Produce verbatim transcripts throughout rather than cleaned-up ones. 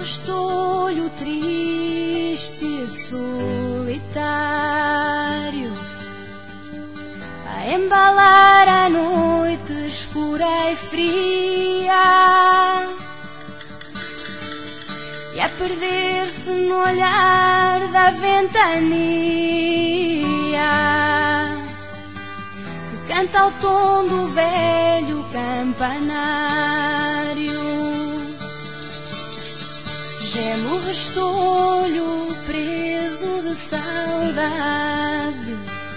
restolho triste e solitário a embalar a noite escura e fria e a perder-se no olhar da ventania que canta ao tom do velho campanário. Geme o restolho preso de saudade,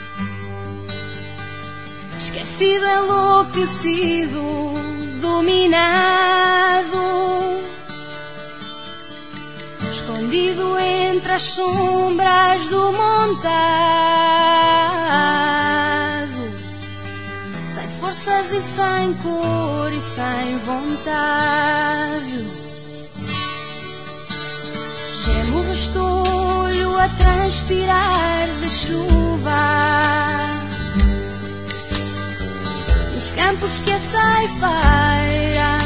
esquecido, enlouquecido, dominado, escondido entre as sombras do montado, sem forças e sem cor e sem vontade. Geme o restolho a transpirar de chuva nos campos que a ceifeira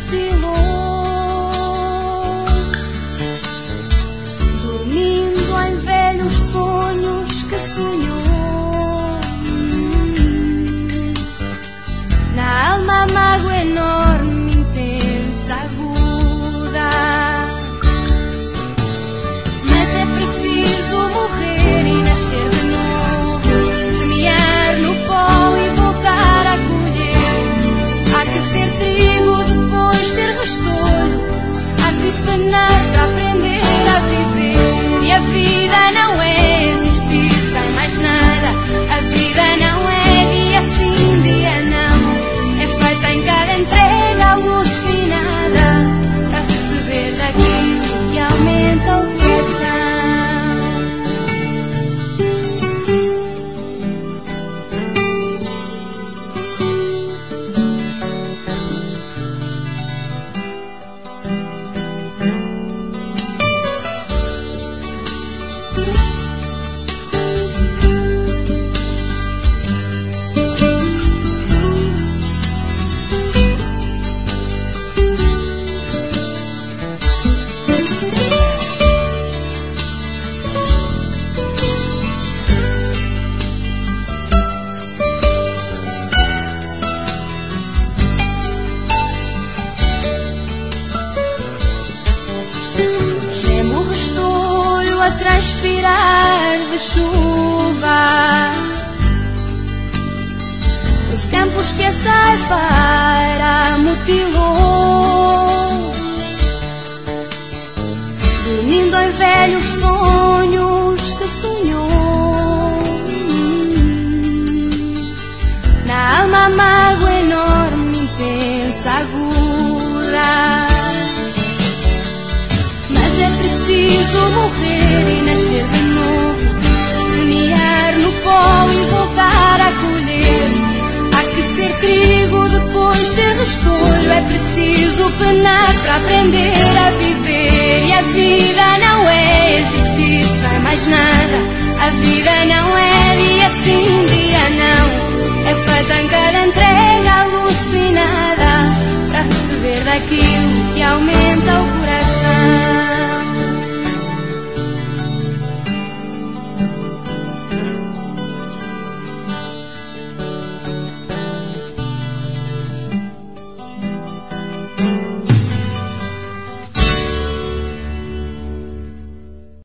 mutilou, dormindo em velhos sonhos que sonhou. Na alma mágoa enorme, intensa, aguda, mas é preciso morrer e nascer de novo, semear no pó e voltar a colher. Há que ser trigo, depois ser restolho, há que penar para aprender a viver. E a vida não é existir sem mais nada, a vida não é dia sim, dia não, é feita em cada entrega alucinada para receber daquilo que aumenta o coração. A transpirar de chuva os campos que a ceifeira mutilou, dormindo em velhos sonhos que sonhou. Na alma mágoa enorme, intensa, aguda, mas é preciso morrer e nascer de novo, semear no pó e voltar a colher. Há que ser trigo, depois ser restolho, é preciso penar para aprender a viver. E a vida não é existir sem mais nada, a vida não é dia sim, dia não, é feita em cada entrega alucinada para receber daquilo que aumenta o coração.